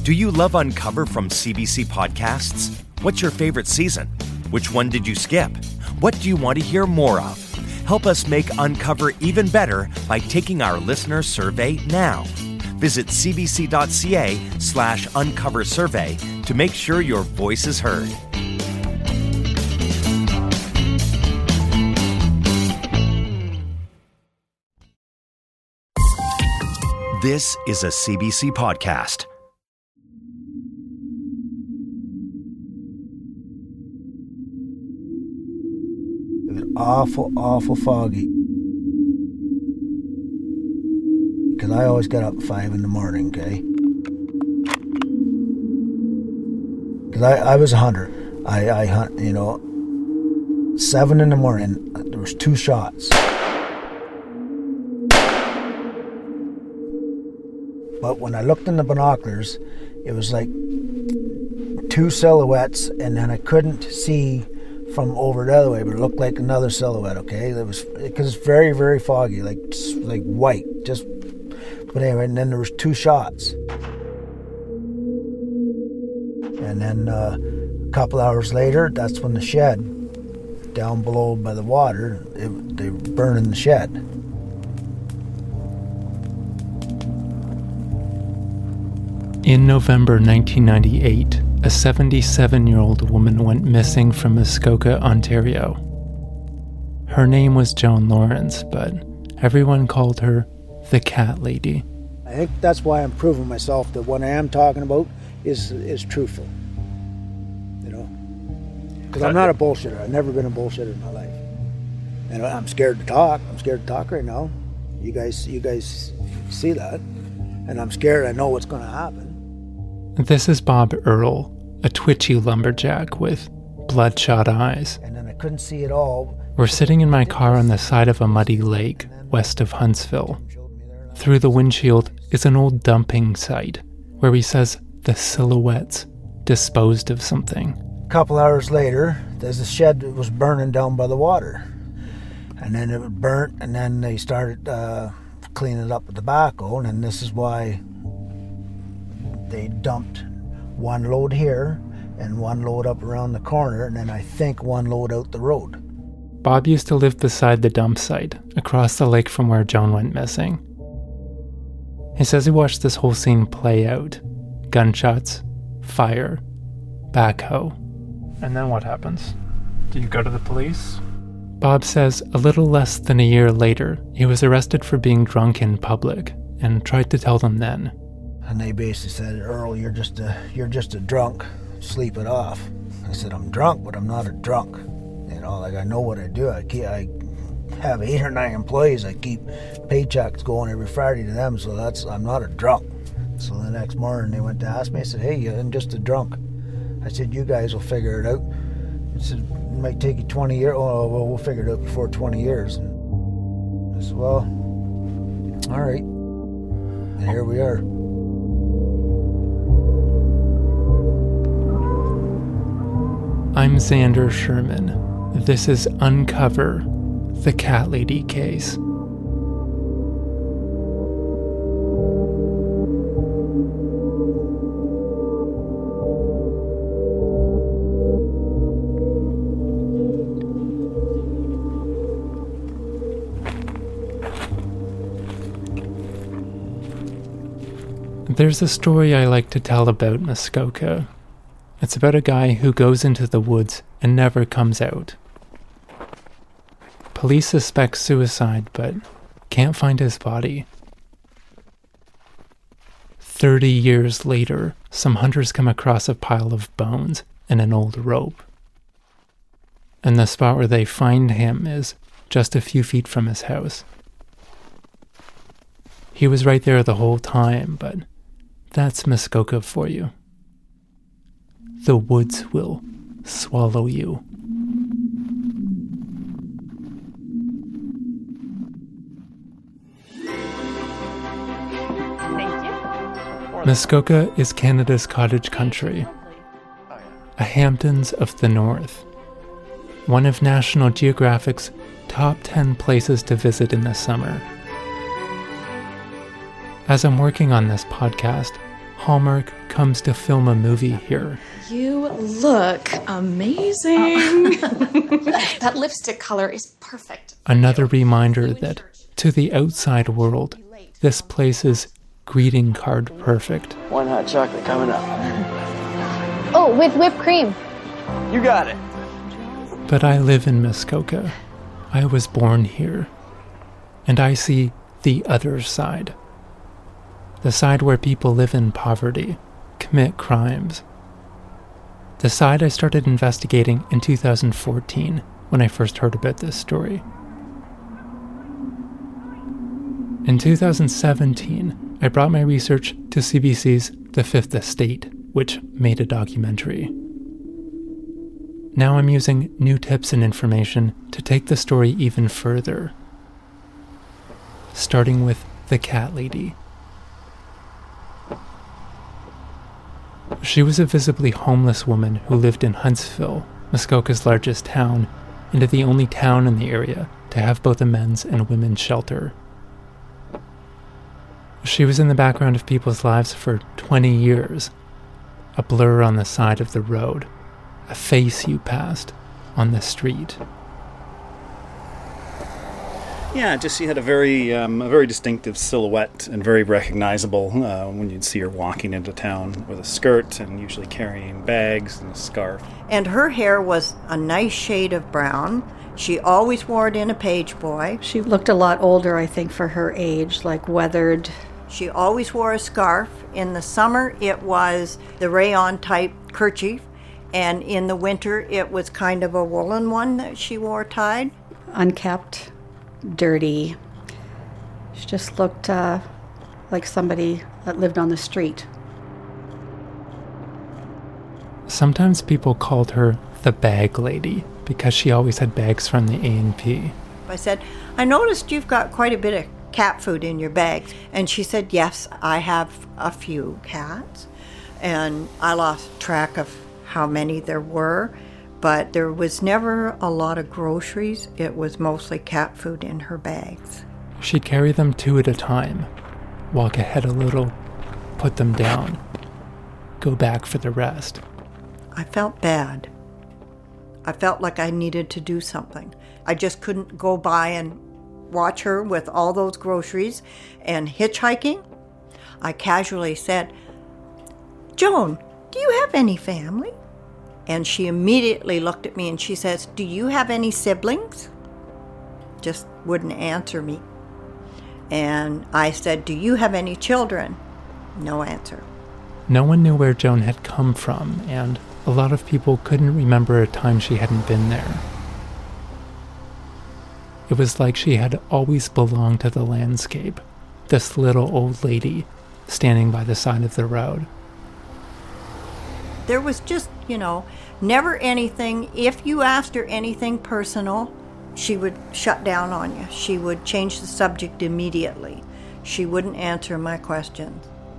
Do you love Uncover from CBC Podcasts? What's your favorite season? Which one did you skip? What do you want to hear more of? Help us make Uncover even better by taking our listener survey now. Visit cbc.ca/uncover survey to make sure your voice is heard. This is a CBC podcast. It was awful foggy. Because I always got up at 5 in the morning, okay? Because I was a hunter. I hunt, 7 in the morning, there was 2 shots. But when I looked in the binoculars, it was like 2 silhouettes, and then I couldn't see from over the other way, but it looked like another silhouette, okay? It was, because it's very, very foggy, like white, just, but anyway, and then there was 2 shots. And then a couple hours later, that's when the shed, down below by the water, they were burning the shed. In November 1998, a 77-year-old woman went missing from Muskoka, Ontario. Her name was Joan Lawrence, but everyone called her the Cat Lady. I think that's why I'm proving myself that what I am talking about is truthful. Because I'm not a bullshitter. I've never been a bullshitter in my life. And I'm scared to talk. I'm scared to talk right now. You guys see that. And I'm scared I know what's going to happen. This is Bob Earl, a twitchy lumberjack with bloodshot eyes. And then I couldn't see it all. We're sitting in my car on the side of a muddy lake west of Huntsville. Through the windshield is an old dumping site where he says the silhouettes disposed of something. A couple hours later, there's a shed that was burning down by the water. And then it was burnt, and then they started cleaning it up with the backhoe, and this is why they dumped 1 load here and 1 load up around the corner, and then I think 1 load out the road. Bob used to live beside the dump site, across the lake from where Joan went missing. He says he watched this whole scene play out. Gunshots, fire, backhoe. And then what happens? Do you go to the police? Bob says a little less than a year later, he was arrested for being drunk in public and tried to tell them then. And they basically said, "Earl, you're just a drunk. Sleep it off." I said, "I'm drunk, but I'm not a drunk. I know what I do. I have 8 or 9 employees. I keep paychecks going every Friday to them, so I'm not a drunk." So the next morning they went to ask me. I said, "Hey, I'm just a drunk." I said, "You guys will figure it out." I said, "It might take you 20 years. Oh, well, we'll figure it out before 20 years. And I said, "Well, all right." And here we are. I'm Xander Sherman. This is Uncover, the Cat Lady case. There's a story I like to tell about Muskoka. It's about a guy who goes into the woods and never comes out. Police suspect suicide, but can't find his body. 30 years later, some hunters come across a pile of bones and an old rope. And the spot where they find him is just a few feet from his house. He was right there the whole time, but that's Muskoka for you. The woods will swallow you. Muskoka is Canada's cottage country, a Hamptons of the North, one of National Geographic's top 10 places to visit in the summer. As I'm working on this podcast, Hallmark comes to film a movie here. You look amazing. That lipstick color is perfect. Another reminder that, to the outside world, this place is greeting card perfect. One hot chocolate coming up. Oh, with whipped cream. You got it. But I live in Muskoka. I was born here. And I see the other side. The side where people live in poverty, commit crimes. The side I started investigating in 2014 when I first heard about this story. In 2017, I brought my research to CBC's The Fifth Estate, which made a documentary. Now I'm using new tips and information to take the story even further. Starting with the cat lady. She was a visibly homeless woman who lived in Huntsville, Muskoka's largest town, and the only town in the area to have both a men's and women's shelter. She was in the background of people's lives for 20 years, a blur on the side of the road, a face you passed on the street. Yeah, just she had a very distinctive silhouette and very recognizable when you'd see her walking into town with a skirt and usually carrying bags and a scarf. And her hair was a nice shade of brown. She always wore it in a page boy. She looked a lot older, I think, for her age, like weathered. She always wore a scarf. In the summer, it was the rayon type kerchief. And in the winter, it was kind of a woolen one that she wore tied. Unkempt, dirty. She just looked like somebody that lived on the street. Sometimes people called her the bag lady because she always had bags from the A&P. I said, I noticed you've got quite a bit of cat food in your bags. And she said, yes, I have a few cats. And I lost track of how many there were, but there was never a lot of groceries. It was mostly cat food in her bags. She'd carry them 2 at a time, walk ahead a little, put them down, go back for the rest. I felt bad. I felt like I needed to do something. I just couldn't go by and watch her with all those groceries and hitchhiking. I casually said, Joan, do you have any family? And she immediately looked at me and she says, do you have any siblings? Just wouldn't answer me. And I said, do you have any children? No answer. No one knew where Joan had come from, and a lot of people couldn't remember a time she hadn't been there. It was like she had always belonged to the landscape, this little old lady standing by the side of the road. There was just, never anything. If you asked her anything personal, she would shut down on you. She would change the subject immediately. She wouldn't answer my questions.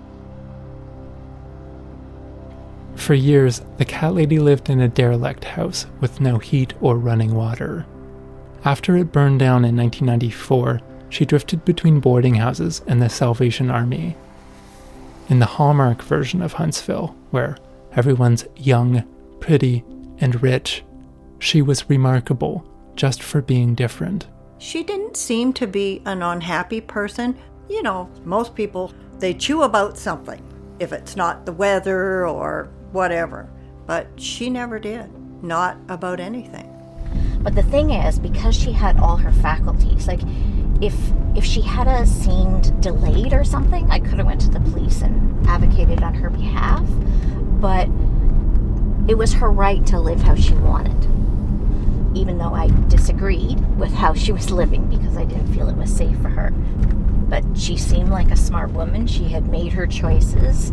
For years, the cat lady lived in a derelict house with no heat or running water. After it burned down in 1994, she drifted between boarding houses and the Salvation Army. In the Hallmark version of Huntsville, where everyone's young, pretty, and rich, she was remarkable just for being different. She didn't seem to be an unhappy person. Most people, they chew about something, if it's not the weather or whatever. But she never did, not about anything. But the thing is, because she had all her faculties, like if she had seemed delayed or something, I could have went to the police and advocated on her behalf. But it was her right to live how she wanted, even though I disagreed with how she was living because I didn't feel it was safe for her. But she seemed like a smart woman. She had made her choices,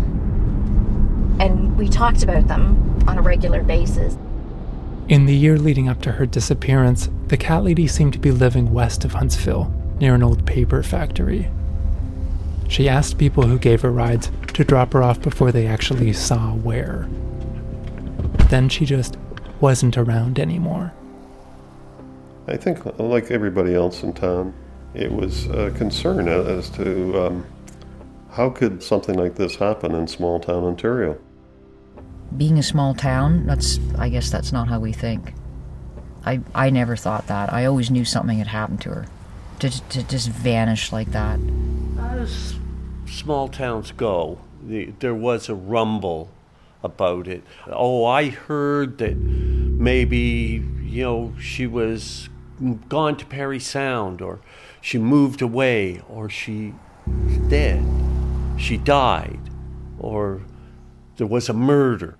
and we talked about them on a regular basis. In the year leading up to her disappearance, the cat lady seemed to be living west of Huntsville, near an old paper factory. She asked people who gave her rides to drop her off before they actually saw where. Then she just wasn't around anymore. I think, like everybody else in town, it was a concern as to How could something like this happen in small-town Ontario? Being a small town, I guess that's not how we think. I never thought that. I always knew something had happened to her. To just vanish like that. As small towns go, there was a rumble about it. Oh, I heard that maybe, she was gone to Parry Sound, or she moved away, or she's dead. She died, or there was a murder.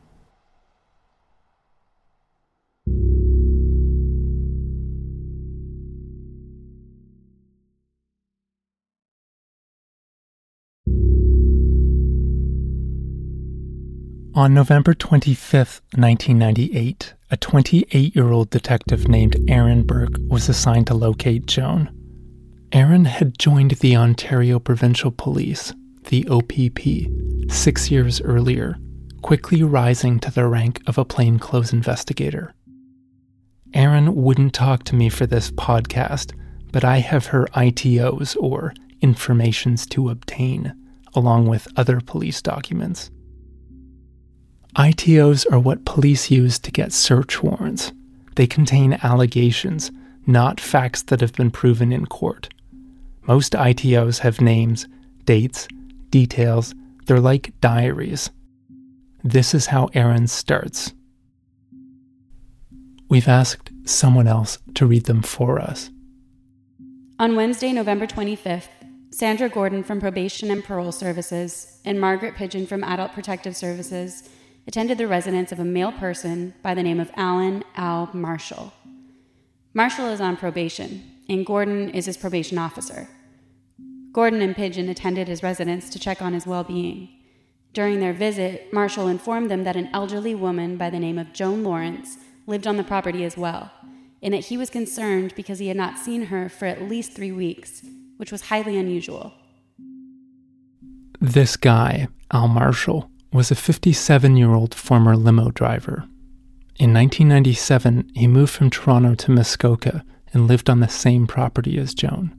On November 25th, 1998, a 28-year-old detective named Aaron Burke was assigned to locate Joan. Aaron had joined the Ontario Provincial Police, the OPP, 6 years earlier, quickly rising to the rank of a plainclothes investigator. Aaron wouldn't talk to me for this podcast, but I have her ITOs, or informations to obtain, along with other police documents. ITOs are what police use to get search warrants. They contain allegations, not facts that have been proven in court. Most ITOs have names, dates, details. They're like diaries. This is how Aaron starts. We've asked someone else to read them for us. On Wednesday, November 25th, Sandra Gordon from Probation and Parole Services and Margaret Pigeon from Adult Protective Services attended the residence of a male person by the name of Alan Al Marshall. Marshall is on probation, and Gordon is his probation officer. Gordon and Pigeon attended his residence to check on his well-being. During their visit, Marshall informed them that an elderly woman by the name of Joan Lawrence lived on the property as well, and that he was concerned because he had not seen her for at least 3 weeks, which was highly unusual. This guy, Al Marshall, was a 57-year-old former limo driver. In 1997, he moved from Toronto to Muskoka and lived on the same property as Joan.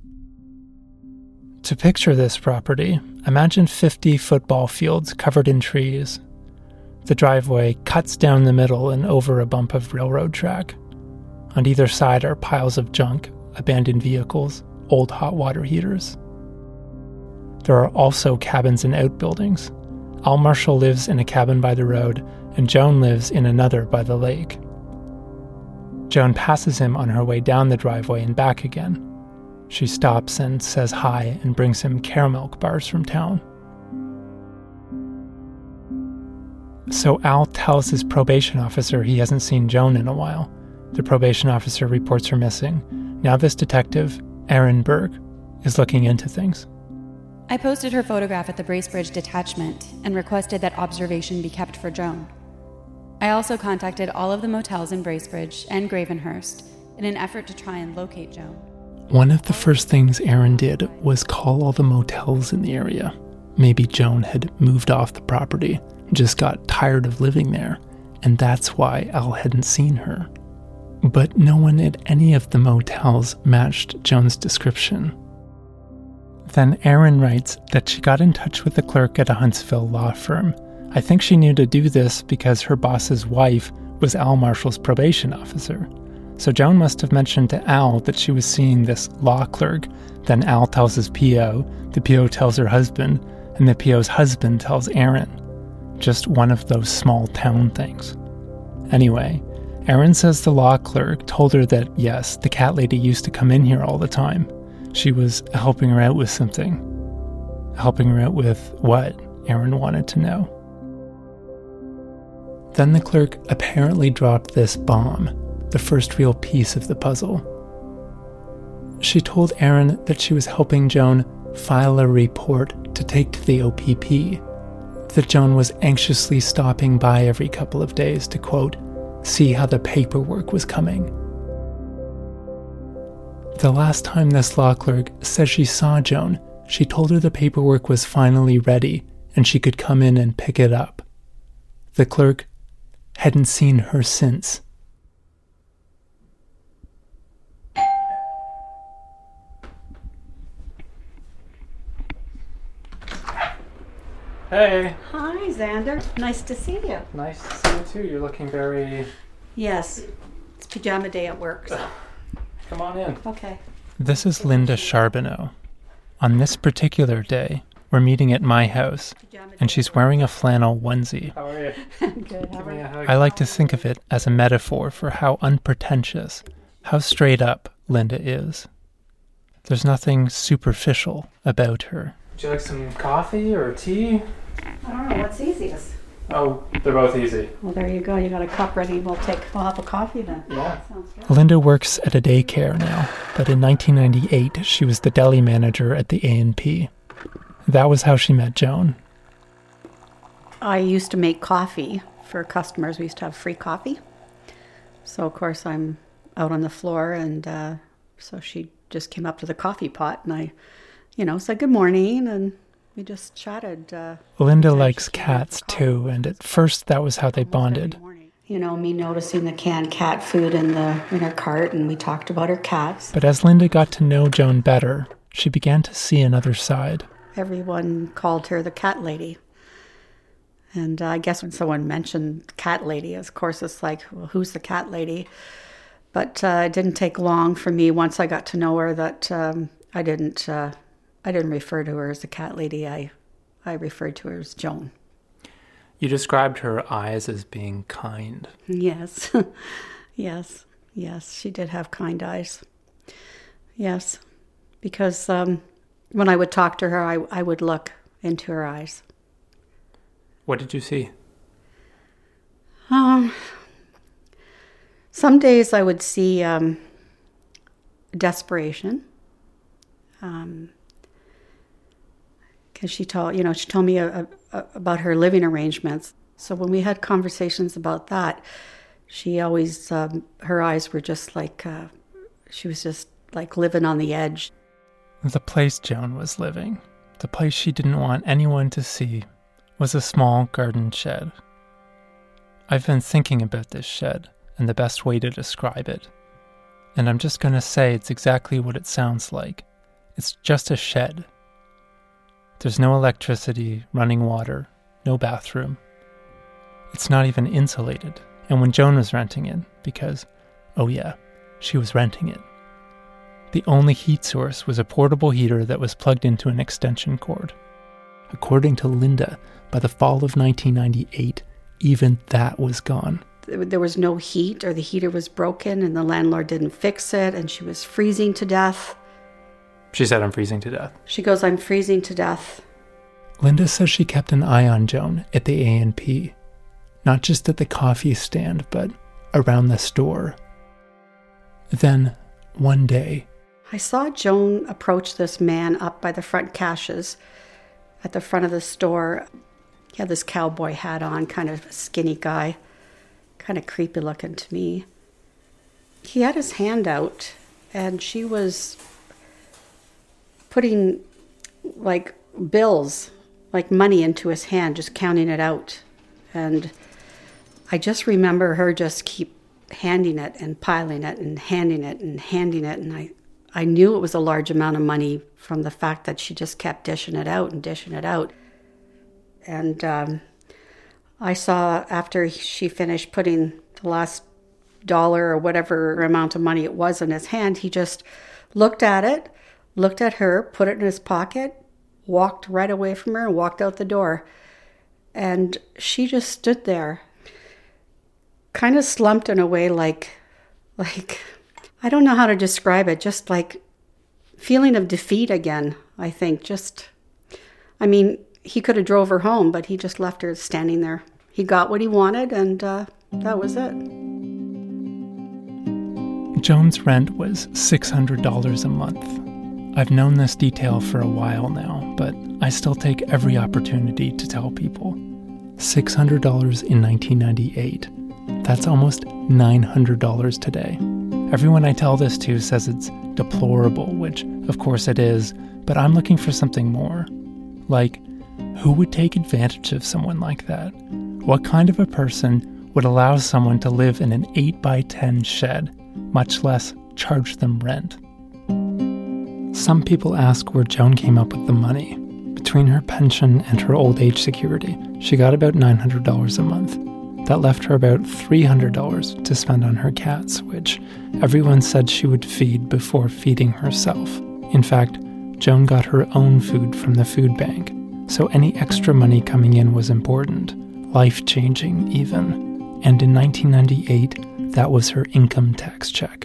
To picture this property, imagine 50 football fields covered in trees. The driveway cuts down the middle and over a bump of railroad track. On either side are piles of junk, abandoned vehicles, old hot water heaters. There are also cabins and outbuildings. Al Marshall lives in a cabin by the road, and Joan lives in another by the lake. Joan passes him on her way down the driveway and back again. She stops and says hi and brings him caramel bars from town. So Al tells his probation officer he hasn't seen Joan in a while. The probation officer reports her missing. Now this detective, Aaron Burke, is looking into things. I posted her photograph at the Bracebridge detachment and requested that observation be kept for Joan. I also contacted all of the motels in Bracebridge and Gravenhurst in an effort to try and locate Joan. One of the first things Aaron did was call all the motels in the area. Maybe Joan had moved off the property, just got tired of living there, and that's why Al hadn't seen her. But no one at any of the motels matched Joan's description. Then Aaron writes that she got in touch with the clerk at a Huntsville law firm. I think she knew to do this because her boss's wife was Al Marshall's probation officer. So Joan must have mentioned to Al that she was seeing this law clerk. Then Al tells his PO, the PO tells her husband, and the PO's husband tells Aaron. Just one of those small town things. Anyway, Aaron says the law clerk told her that, yes, the cat lady used to come in here all the time. She was helping her out with something. Helping her out with what? Aaron wanted to know. Then the clerk apparently dropped this bomb, the first real piece of the puzzle. She told Aaron that she was helping Joan file a report to take to the OPP, that Joan was anxiously stopping by every couple of days to, quote, see how the paperwork was coming. The last time this law clerk says she saw Joan, she told her the paperwork was finally ready and she could come in and pick it up. The clerk hadn't seen her since. Hey. Hi, Xander. Nice to see you. Nice to see you too. You're looking very... Yes. It's pajama day at work, so... Come on in. Okay. This is Linda Charbonneau. On this particular day, we're meeting at my house, and she's wearing a flannel onesie. How are you? Good. How are you? I like to think of it as a metaphor for how unpretentious, how straight up Linda is. There's nothing superficial about her. Would you like some coffee or tea? I don't know. What's easiest? Oh, they're both easy. Well, there you go. You got a cup ready. We'll have a coffee then. Yeah. Sounds good. Linda works at a daycare now, but in 1998, she was the deli manager at the A&P. That was how she met Joan. I used to make coffee for customers. We used to have free coffee. So, of course, I'm out on the floor, and so she just came up to the coffee pot, and I, said good morning, and we just chatted. Linda likes cats, too, and at first that was how they bonded. Me noticing the canned cat food in her cart, and we talked about her cats. But as Linda got to know Joan better, she began to see another side. Everyone called her the cat lady. And I guess when someone mentioned cat lady, of course it's like, well, who's the cat lady? But it didn't take long for me once I got to know her that I didn't refer to her as the cat lady. I referred to her as Joan. You described her eyes as being kind. Yes. Yes. She did have kind eyes. Yes. Because when I would talk to her, I would look into her eyes. What did you see? Some days I would see desperation. Because she told me about her living arrangements. So when we had conversations about that, she always, her eyes were just like, she was just like living on the edge. The place Joan was living, the place she didn't want anyone to see, was a small garden shed. I've been thinking about this shed and the best way to describe it. And I'm just going to say it's exactly what it sounds like. It's just a shed. There's no electricity, running water, no bathroom. It's not even insulated. And when Joan was renting it, because, oh yeah, she was renting it, the only heat source was a portable heater that was plugged into an extension cord. According to Linda, by the fall of 1998, even that was gone. There was no heat, or the heater was broken and the landlord didn't fix it, and she was freezing to death. She said, I'm freezing to death. She goes, I'm freezing to death. Linda says she kept an eye on Joan at the A&P. Not just at the coffee stand, but around the store. Then, one day, I saw Joan approach this man up by the front caches at the front of the store. He had this cowboy hat on, kind of a skinny guy, kind of creepy looking to me. He had his hand out, and she was putting like bills, like money into his hand, just counting it out. And I just remember her just keep handing it and piling it and handing it and handing it. And I knew it was a large amount of money from the fact that she just kept dishing it out and dishing it out. And I saw after she finished putting the last dollar or whatever amount of money it was in his hand, he just looked at it, looked at her, put it in his pocket, walked right away from her and walked out the door. And she just stood there, kind of slumped in a way like I don't know how to describe it, just like feeling of defeat again, I think. He could have drove her home, but he just left her standing there. He got what he wanted, and that was it. Joan's rent was $600 a month. I've known this detail for a while now, but I still take every opportunity to tell people. $600 in 1998. That's almost $900 today. Everyone I tell this to says it's deplorable, which of course it is, but I'm looking for something more. Like, who would take advantage of someone like that? What kind of a person would allow someone to live in an 8x10 shed, much less charge them rent? Some people ask where Joan came up with the money. Between her pension and her old age security, she got about $900 a month. That left her about $300 to spend on her cats, which everyone said she would feed before feeding herself. In fact, Joan got her own food from the food bank, so any extra money coming in was important, life-changing even. And in 1998, that was her income tax check.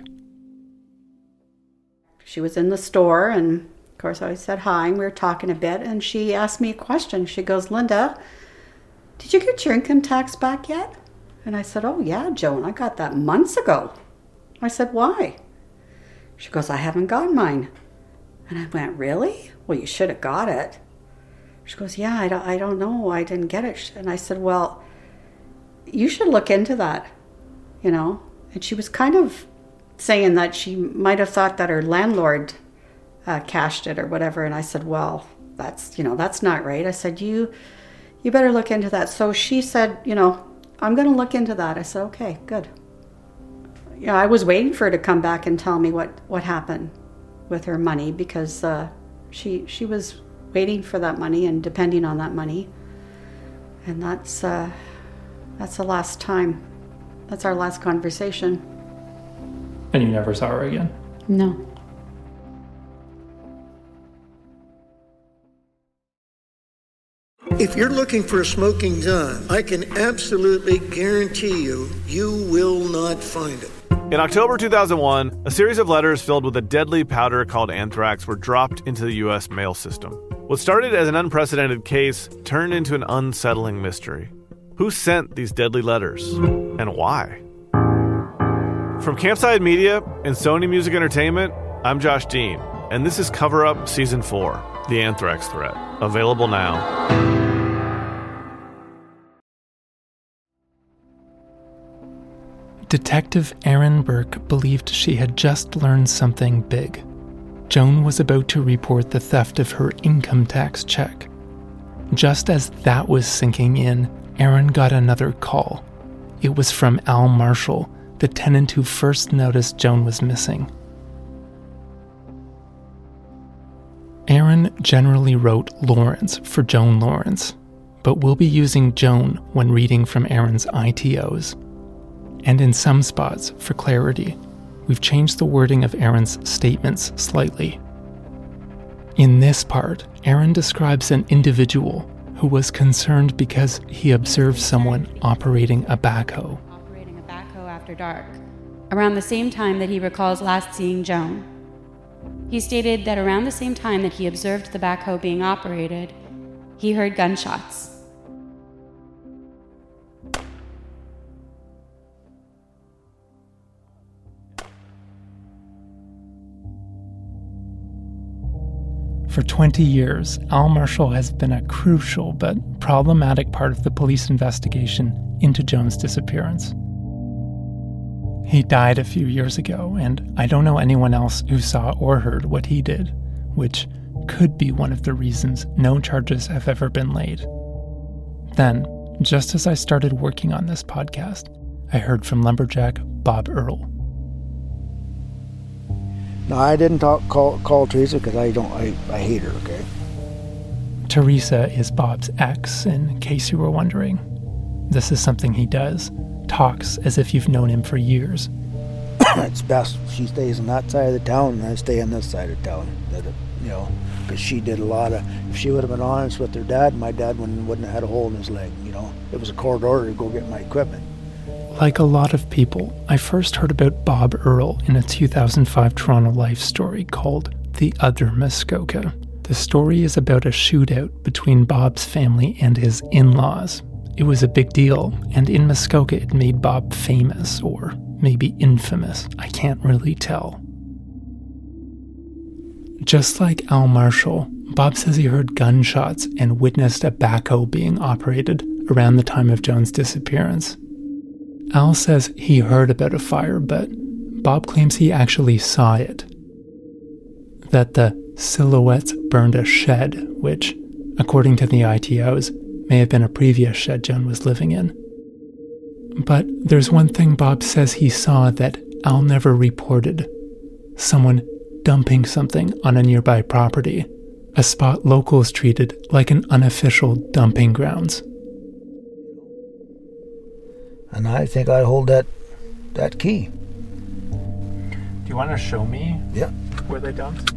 She was in the store, and of course I said hi, and we were talking a bit, and she asked me a question. She goes, "Linda, did you get your income tax back yet?" And I said, "Oh yeah, Joan, I got that months ago." I said, "Why?" She goes, "I haven't got mine." And I went, "Really? Well, you should have got it." She goes, "Yeah, I don't know. I didn't get it." And I said, "Well, you should look into that, you know." And she was kind of saying that she might have thought that her landlord cashed it or whatever. And I said, "Well, that's not right." I said, you better look into that. So she said, "I'm going to look into that." I said, "Okay, good." I was waiting for her to come back and tell me what happened with her money, because she was waiting for that money and depending on that money. And that's the last time. That's our last conversation. And you never saw her again? No. If you're looking for a smoking gun, I can absolutely guarantee you will not find it. In October 2001, a series of letters filled with a deadly powder called anthrax were dropped into the U.S. mail system. What started as an unprecedented case turned into an unsettling mystery. Who sent these deadly letters, and why? From Campside Media and Sony Music Entertainment, I'm Josh Dean, and this is Cover Up Season 4, The Anthrax Threat, available now. Detective Erin Burke believed she had just learned something big. Joan was about to report the theft of her income tax check. Just as that was sinking in, Erin got another call. It was from Al Marshall, the tenant who first noticed Joan was missing. Erin generally wrote Lawrence for Joan Lawrence, but we'll be using Joan when reading from Erin's ITOs. And in some spots, for clarity, we've changed the wording of Erin's statements slightly. In this part, Erin describes an individual who was concerned because he observed someone operating a backhoe. After dark, around the same time that he recalls last seeing Joan. He stated that around the same time that he observed the backhoe being operated, he heard gunshots. For 20 years, Al Marshall has been a crucial but problematic part of the police investigation into Joan's disappearance. He died a few years ago, and I don't know anyone else who saw or heard what he did, which could be one of the reasons no charges have ever been laid. Then, just as I started working on this podcast, I heard from lumberjack Bob Earl. No, I didn't call Teresa because I hate her, okay? Teresa is Bob's ex, in case you were wondering. This is something he does. Talks as if you've known him for years. It's best she stays on that side of the town and I stay on this side of town. Because she did a lot of... If she would have been honest with her dad, my dad wouldn't have had a hole in his leg, It was a court order to go get my equipment. Like a lot of people, I first heard about Bob Earl in a 2005 Toronto Life story called The Other Muskoka. The story is about a shootout between Bob's family and his in-laws. It was a big deal, and in Muskoka it made Bob famous, or maybe infamous. I can't really tell. Just like Al Marshall, Bob says he heard gunshots and witnessed a backhoe being operated around the time of Joan's disappearance. Al says he heard about a fire, but Bob claims he actually saw it. That the silhouettes burned a shed, which, according to the ITOs, may have been a previous shed Joan was living in. But there's one thing Bob says he saw that Al never reported. Someone dumping something on a nearby property, a spot locals treated like an unofficial dumping grounds. And I think I hold that key. Do you want to show me where they dumped?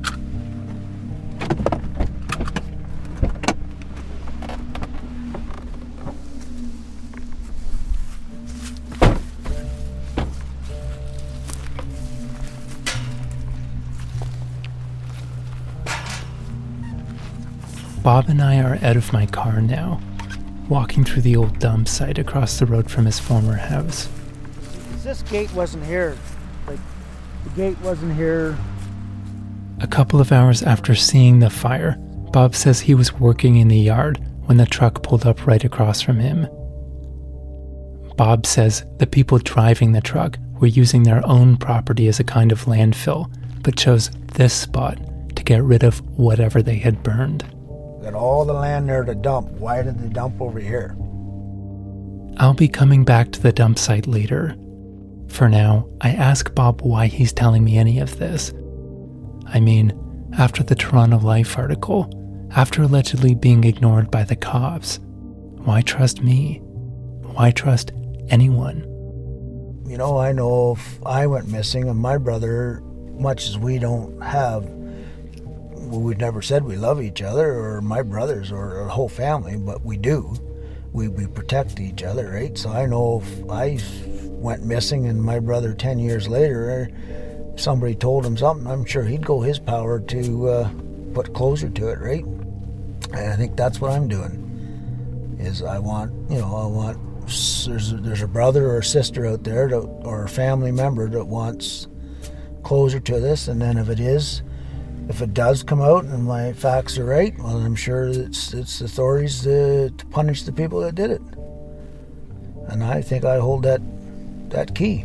Bob and I are out of my car now, walking through the old dump site across the road from his former house. This gate wasn't here. Like, the gate wasn't here. A couple of hours after seeing the fire, Bob says he was working in the yard when the truck pulled up right across from him. Bob says the people driving the truck were using their own property as a kind of landfill, but chose this spot to get rid of whatever they had burned. Got all the land there to dump. Why did they dump over here? I'll be coming back to the dump site later. For now, I ask Bob why he's telling me any of this. I mean, after the Toronto Life article, after allegedly being ignored by the cops, why trust me? Why trust anyone? You know, I know if I went missing and my brother, much as we don't have, we've never said we love each other, or my brothers, or our whole family, but we do. We protect each other, right? So I know if I went missing and my brother 10 years later, somebody told him something, I'm sure he'd go his power to put closure to it, right? And I think that's what I'm doing, is I want, there's a brother or a sister out there or a family member that wants closure to this, and then if it does come out and my facts are right, well, I'm sure it's authorities to punish the people that did it. And I think I hold that key.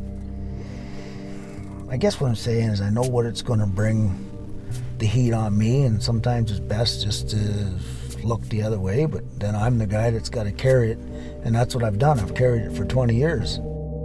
I guess what I'm saying is I know what it's going to bring the heat on me, and sometimes it's best just to look the other way, but then I'm the guy that's got to carry it, and that's what I've done. I've carried it for 20 years.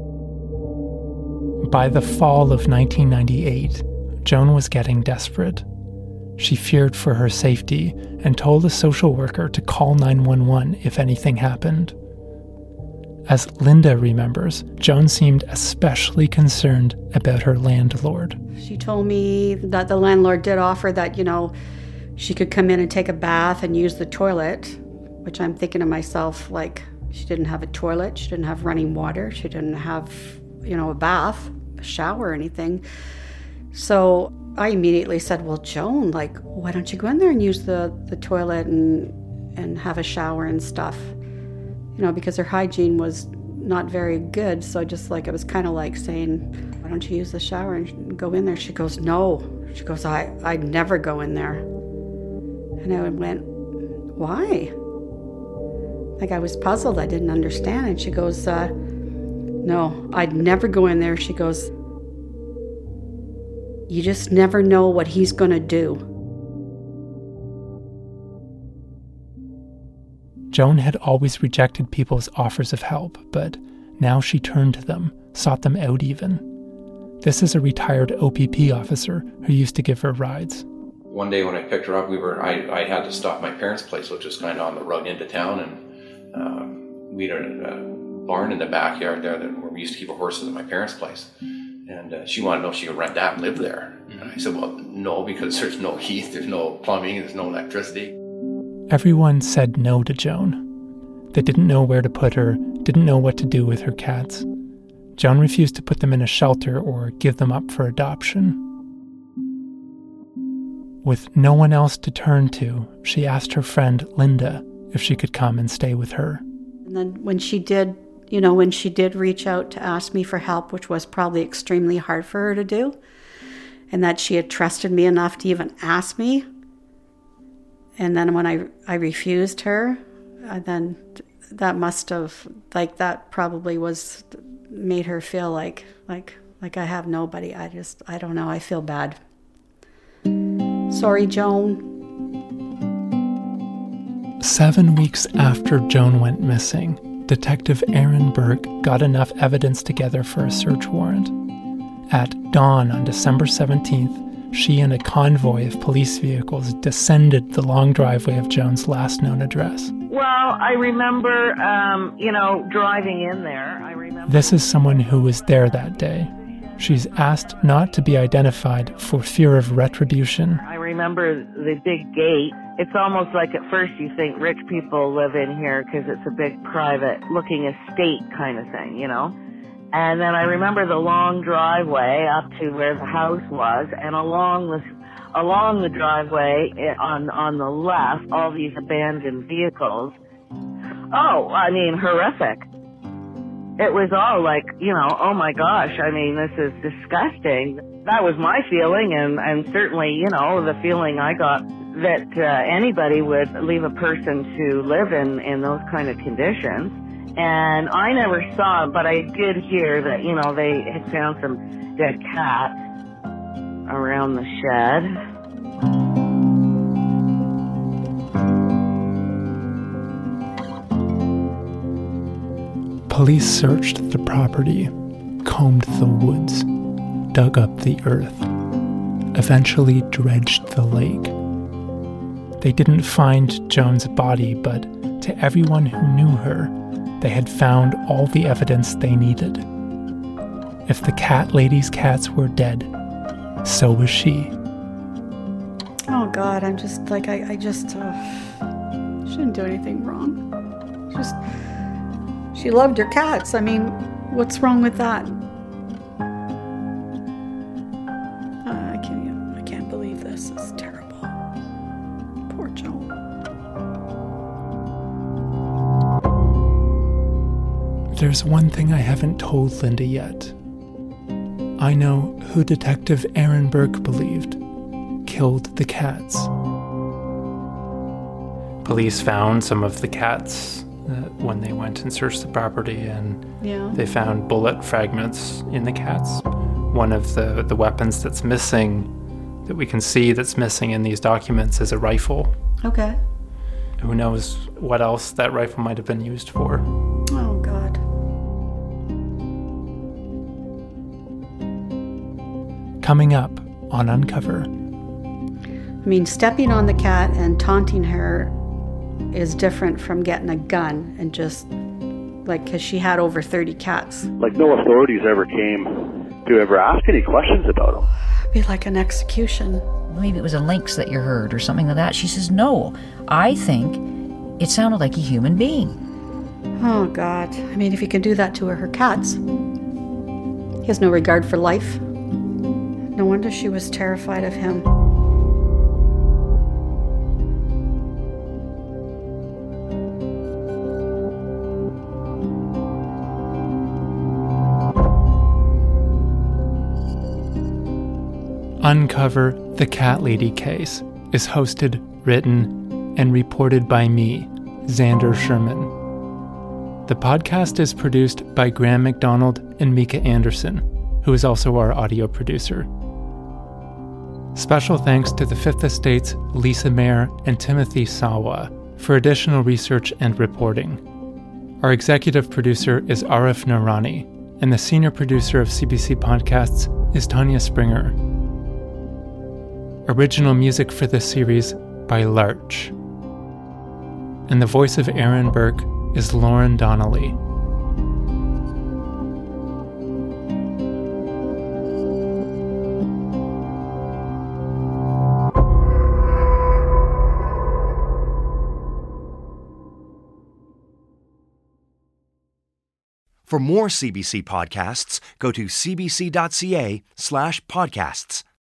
By the fall of 1998, Joan was getting desperate. She feared for her safety and told a social worker to call 911 if anything happened. As Linda remembers, Joan seemed especially concerned about her landlord. She told me that the landlord did offer that, she could come in and take a bath and use the toilet, which I'm thinking to myself, like, she didn't have a toilet, she didn't have running water, she didn't have, a bath, a shower or anything. So I immediately said, well, Joan, like, why don't you go in there and use the toilet and have a shower and stuff? Because her hygiene was not very good. So it was kind of like saying, why don't you use the shower and go in there? She goes, no. She goes, I'd never go in there. And I went, why? Like, I was puzzled. I didn't understand. And she goes, no, I'd never go in there. She goes, you just never know what he's going to do. Joan had always rejected people's offers of help, but now she turned to them, sought them out even. This is a retired OPP officer who used to give her rides. One day when I picked her up, I had to stop my parents' place, which was kind of on the road into town, and we had a barn in the backyard there where we used to keep our horses at my parents' place. And she wanted to know if she could rent that and live there. And I said, well, no, because there's no heat, there's no plumbing, there's no electricity. Everyone said no to Joan. They didn't know where to put her, didn't know what to do with her cats. Joan refused to put them in a shelter or give them up for adoption. With no one else to turn to, she asked her friend Linda if she could come and stay with her. And then when she did reach out to ask me for help, which was probably extremely hard for her to do, and that she had trusted me enough to even ask me, and then when I refused her, then that must have, that probably made her feel like I have nobody. I don't know, I feel bad. Sorry, Joan. 7 weeks after Joan went missing, Detective Aaron Burke got enough evidence together for a search warrant. At dawn on December 17th, she and a convoy of police vehicles descended the long driveway of Joan's last known address. Well, I remember, driving in there. This is someone who was there that day. She's asked not to be identified for fear of retribution. I remember the big gate. It's almost like at first you think rich people live in here because it's a big private-looking estate kind of thing, you know? And then I remember the long driveway up to where the house was, and along the driveway on the left, all these abandoned vehicles. Oh, I mean, horrific. It was all like, oh my gosh, I mean, this is disgusting. That was my feeling, and certainly, the feeling I got that anybody would leave a person to live in those kind of conditions. And I never saw it, but I did hear that, they had found some dead cats around the shed. Police searched the property, combed the woods, dug up the earth, eventually dredged the lake. They didn't find Joan's body, but to everyone who knew her, they had found all the evidence they needed. If the cat lady's cats were dead, so was she. Oh God, I'm just like, I shouldn't do anything wrong. She loved her cats. I mean, what's wrong with that? I can't believe this. It's terrible. Poor Joan. There's one thing I haven't told Linda yet. I know who Detective Aaron Burke believed killed the cats. Police found some of the cats when they went and searched the property, and they found bullet fragments in the cats. One of the weapons that's missing, that we can see that's missing in these documents, is a rifle. Okay. Who knows what else that rifle might have been used for. Oh, God. Coming up on Uncover. I mean, stepping on the cat and taunting her is different from getting a gun and just, because she had over 30 cats. No authorities ever came to ever ask any questions about them. It'd be like an execution. Maybe it was a lynx that you heard or something like that. She says, no, I think it sounded like a human being. Oh, God. I mean, if he can do that to her cats. He has no regard for life. No wonder she was terrified of him. Uncover the Cat Lady Case is hosted, written, and reported by me, Xander Sherman. The podcast is produced by Graham McDonald and Mika Anderson, who is also our audio producer. Special thanks to the Fifth Estate's Lisa Mayer and Timothy Sawa for additional research and reporting. Our executive producer is Arif Noorani, and the senior producer of CBC Podcasts is Tanya Springer. Original music for this series by Larch. And the voice of Aaron Burke is Lauren Donnelly. For more CBC podcasts, go to cbc.ca/podcasts.